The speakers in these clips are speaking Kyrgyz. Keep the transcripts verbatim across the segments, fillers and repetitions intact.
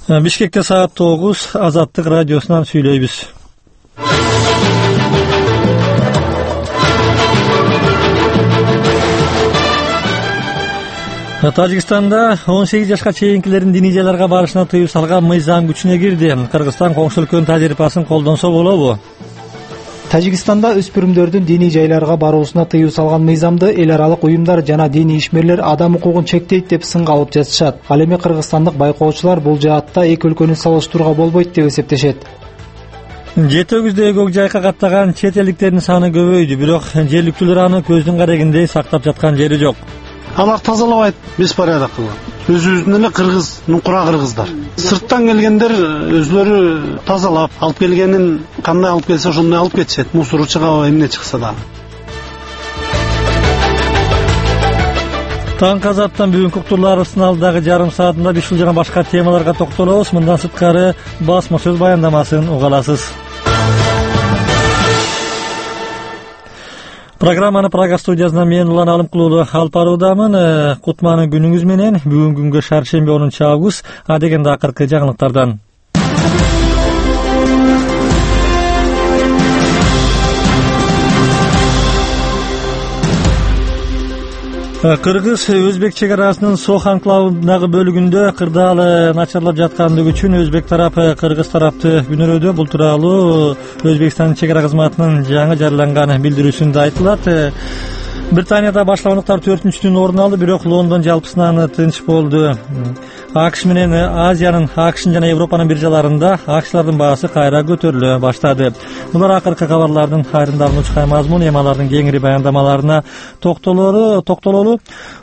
Бишкекте саат тогуз, Азаттык радиосунан сүйлөйбүз. Тажикстанда он сегиз жашка чейинкилердин диний жайларга барышына тыюу салган мыйзам күчүнө кирди. Кыргызстан коңшу өлкөнүн тажрыйбасын колдонсо болобу? Тажикстанда өспүрүмдөрдүн диний жайларга баруусуна тыюу салган мыйзамды эл аралык уюмдар жана диний ишмерлер адам укугун чектейт деп сынга алып жатышат. Ал эми кыргызстандык байкоочулар бул жаатта эки өлкөнү салыштырууга болбойт деп эсептешет. Жети өгүздө көк жайка каттаган чет элдиктердин саны көбөйдү, бирок жергиликтүүлөр аны көздүн карегиндей сактап жаткан жери жок. Алар тазалабайт, беспорядок кылган. Өзүбүздүн эле кыргыз, нукура кыргыздар. Сырттан келгендер өзлөрү тазалап, алып келгенин кандай алып келсе ошондой алып кетишет. Мусору чыгабы, эмне чыкса да. Таң азаттан бүгүнкү уктурларыбыздын алдагы жарым саатында бишул жана башка темаларга токтолобуз. Мындан сырткары басма сөз баяндамасын уга аласыз. Программаны Прага студиясынан мен Улан Алымкулуулу алып баруудамын. Кутманы күнүңүз менен. Бүгүнкү күнгө шаршемби онунчу август. А дегенде акыркы жаңылыктардан. Кыргыз Өзбек чек арасынын Сох анклавындагы бөлүгүндө кырдаал начарлап жаткандыгы үчүн Өзбек тарапы Кыргыз тарапты күнөөлөдү. Бул тууралуу Өзбекстандын чек ара кызматынын жаңы жарыяланган билдирүүсүндө айтылат. Британияда баштабандыктар төртүнчү түн орун алды, бирок Лондон жалпысынан тынч болду. АКШ менен Азиянын, АКШ жана Европанын биржаларында акциялардын баасы кайра көтөрүлө баштады. Булар акыркы кабарлардын айрымдарын учкай мазмун, эми алардын кеңири баяндамаларына токтолору, токтололу.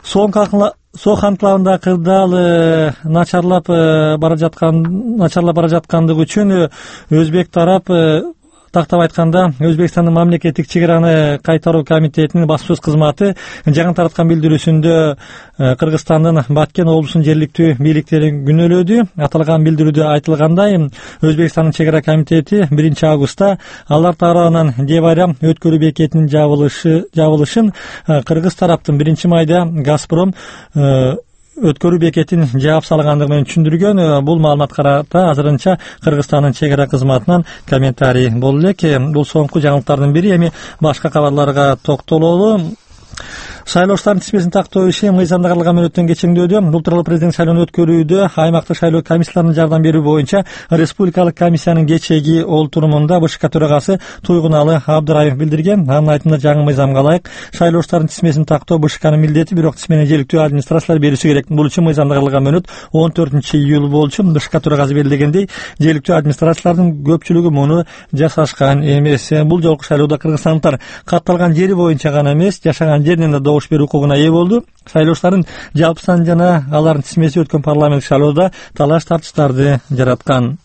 Сох анклавында кырдаал начарлап бара жаткан, начарлап бара жаткандыгы үчүн Өзбек тарап тактап айтканда Өзбекстандын мамлекеттик чек араны кайтаруу комитетинин баспасөз кызматы жаңы тараткан билдирүүсүндө Кыргызстандын Баткен облусунун жергиликтүү бийликтерин күнөөлөдү. Аталган билдирүүдө айтылгандай, Өзбекстандын чек ара комитети биринчи августта алар тарабынан Деварям өткөрүү бекетинин жабылышы жабылышын Кыргыз тараптын биринчи майда Газпром өткөрүү бекетин жаап салгандыгы менен түшүндүргөн. Бул маалымат карата азырынча Кыргызстандын чек ара кызматынан комментарий болду элек. Бул соңку жаңылыктардын бири. Эми башка кабарларга токтололу. Шайлоочулардын тизмесин тактоо иши мыйзамда каралган мөөнөттөн кечеңдөөдө. Бул тууралуу президент шайлоону өткөрүүдө аймактык шайлоо комиссияларынын жардам берүү боюнча республикалык комиссиянын кечээги олтурумунда БШК төрагасы Туйгуналы Абдыраев билдирген. Анын айтымында жаңы мыйзамга ылайык шайлоочулардын тизмесин тактоо БШКнын милдети, бирок тизмени жергиликтүү администрациялар бериши керек. Бул үчүн мыйзамда каралган мөөнөт он төртүнчү июль болчу. БШК төрагасы белгилегендей, жергиликтүү администрациялардын көпчүлүгү муну жасашкан эмес. Бул жолку шайлоодо кыргызстандыктар катталган жери боюнча гана эмес, жашаган жеринен да добуш берүү укугуна ээ болду. Шайлоочулардын жалпы саны жана алардын тизмеси өткөн парламенттик шайлоодо талаш тартыштарды жараткан.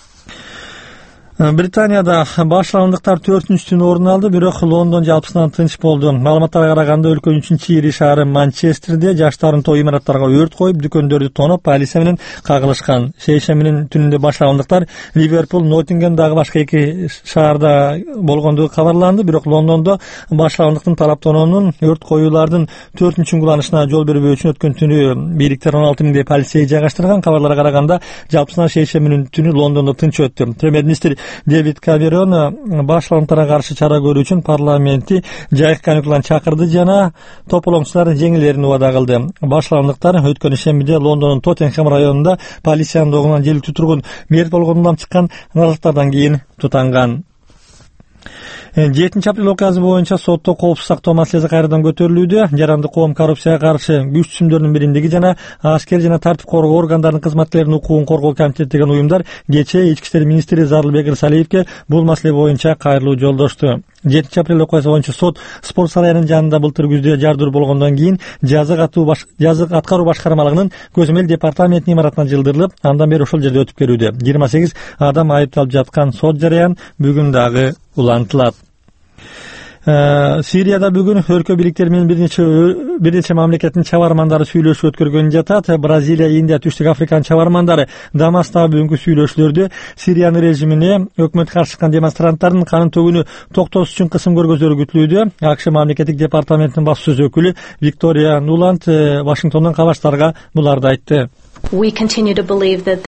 Британияда баштабандыктар төртүнчү түн орун алды, бирок Лондон жалпысынан тынч болду. Маалыматтарга караганда өлкөнүн үчүнчү ири шаары Манчестерде жаштардын той имараттарга өрт коюп, дүкөндөрдү тоноп, полиция менен кагылышкан. Шейшембинин түнүндө баштабандыктар Ливерпул, Ноттингем дагы башка эки шаарда болгондугу кабарланды, бирок Лондондо баштабандыктын тараптоонунун өрт коюулардын төртүнчү куланышына жол бербөө үчүн өткөн түнү бийликтер он алты миңдей полицей жайгаштырган. Кабарларга караганда жалпысынан шейшембинин түнү Лондондо тынч өттү. Премьер-министр Дэвид Камерон баштабандыктарга каршы чара көрүү үчүн парламентти жайкы каникулдан чакырды жана тополоңчулар жеңилерин убада кылды. Баштабандыктар өткөн шембиде Лондондун Тоттенхэм районунда полициянын догунан желектүү тургун мерт болгондон чыккан наразылыктардан кийин тутанган. жетинчи апрель окуясы боюнча сотто коопсуз сактоо маселеси кайрадан көтөрүлүүдө. Жарандык коом коррупцияга каршы күч түзүмдөрүнүн биримдиги жана аскер жана тартип коргоо органдарынын кызматкерлеринин укугун коргоо комитети деген уюмдар кечээ ички иштер министри Зарлыбек Ирсалиевке бул маселе боюнча кайрылуу жолдошту. жетинчи апрель окуясы боюнча сот спорт сарайынын жанында былтыр күздө жардыр болгондон кийин жазык аткаруу башкармалыгынын көзөмөл департаментинин имаратына жылдырылып, андан бери ошол жерде өтүп келүүдө. жыйырма сегиз адам айыпталып жаткан сот жараян бүгүн дагы улантылат. Сирияда бүгүн өлкө бийликтери менен бир нече бир нече мамлекеттин чабармандары сүйлөшүү өткөргөн жатат. Бразилия, Индия, Түштүк Африканын чабармандары Дамаскта бүгүнкү сүйлөшүүлөрдө Сириянын режимине өкмөткө каршы чыккан демонстранттардын канын төгүүнү токтотуш үчүн кысым көргөзөлөрү күтүлүүдө. АКШ мамлекеттик департаментинин баспасөз өкүлү Виктория Нуланд Вашингтондон кабарчыларга буларды айтты. We continue to believe that